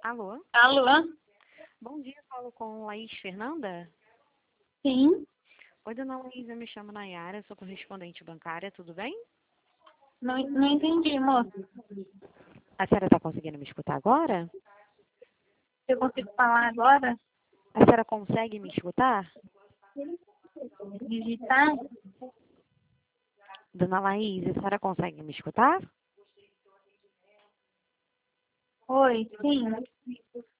Alô? Alô? Bom dia, falo com Laís Fernanda. Sim. Oi, dona Laís, eu me chamo Nayara, sou correspondente bancária, tudo bem? Não entendi, moço. A senhora está conseguindo me escutar agora? Eu consigo falar agora? A senhora consegue me escutar? Digitar? Dona Laís, a senhora consegue me escutar? Oi, sim.